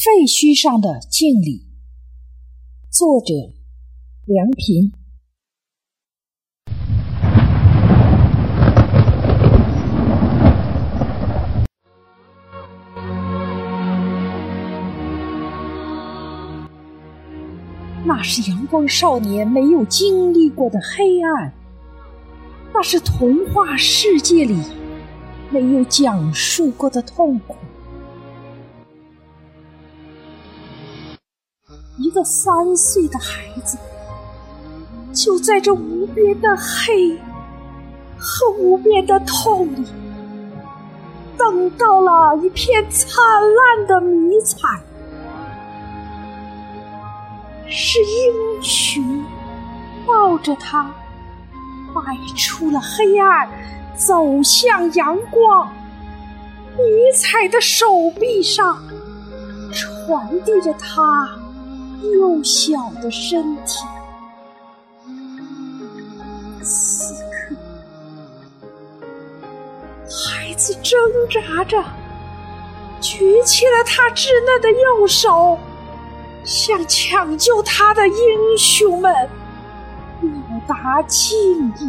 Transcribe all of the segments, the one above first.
废墟上的敬礼，作者梁平。那是阳光少年没有经历过的黑暗，那是童话世界里没有讲述过的痛苦。一个3岁的孩子，就在这无边的黑和无边的痛里，等到了一片灿烂的迷彩。是英雄抱着他迈出了黑暗，走向阳光。迷彩的手臂上传递着他幼小的身体。此刻，孩子挣扎着举起了他稚嫩的右手，向抢救他的英雄们表达敬意。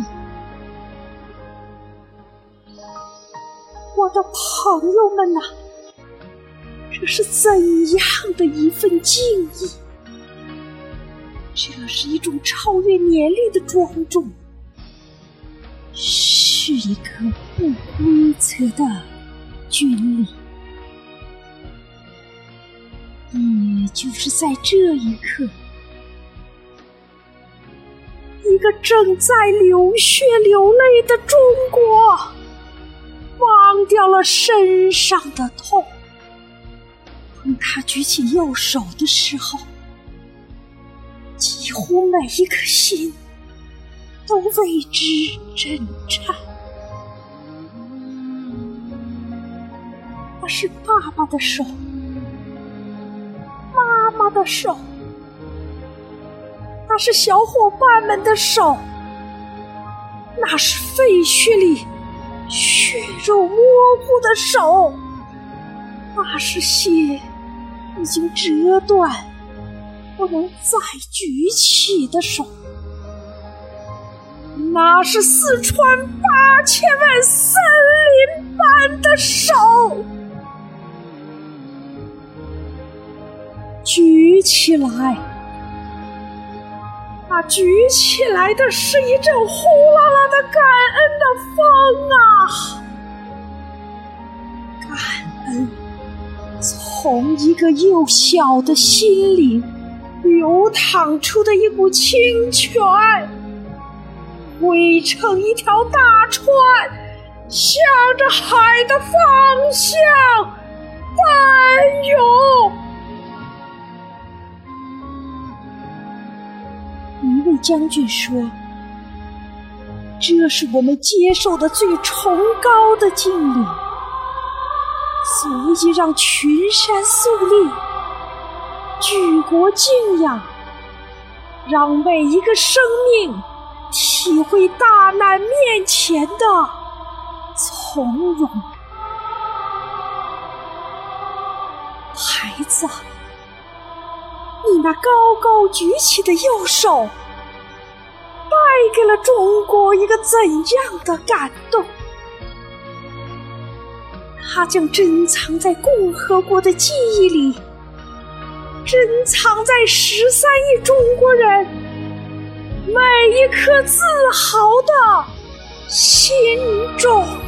我的朋友们呐，这是怎样的一份敬意？这是一种超越年龄的庄重，是一个不规则的军礼。也就是在这一刻，一个正在流血流泪的中国忘掉了身上的痛。当他举起右手的时候，几乎每一颗心都为之震颤。那是爸爸的手，妈妈的手，那是小伙伴们的手，那是废墟里血肉模糊的手，那是些已经折断不能再举起的手，那是四川8000万森林般的手。举起来，那举起来的是一阵呼啦啦的感恩的风啊！感恩从一个幼小的心灵流淌出的一股清泉，汇成一条大船，向着海的方向奔涌。一位将军说，这是我们接受的最崇高的敬礼，足以让群山肃立，举国敬仰，让每一个生命体会大难面前的从容。孩子，你那高高举起的右手带给了中国一个怎样的感动？它将珍藏在共和国的记忆里，珍藏在13亿中国人每一颗自豪的心中。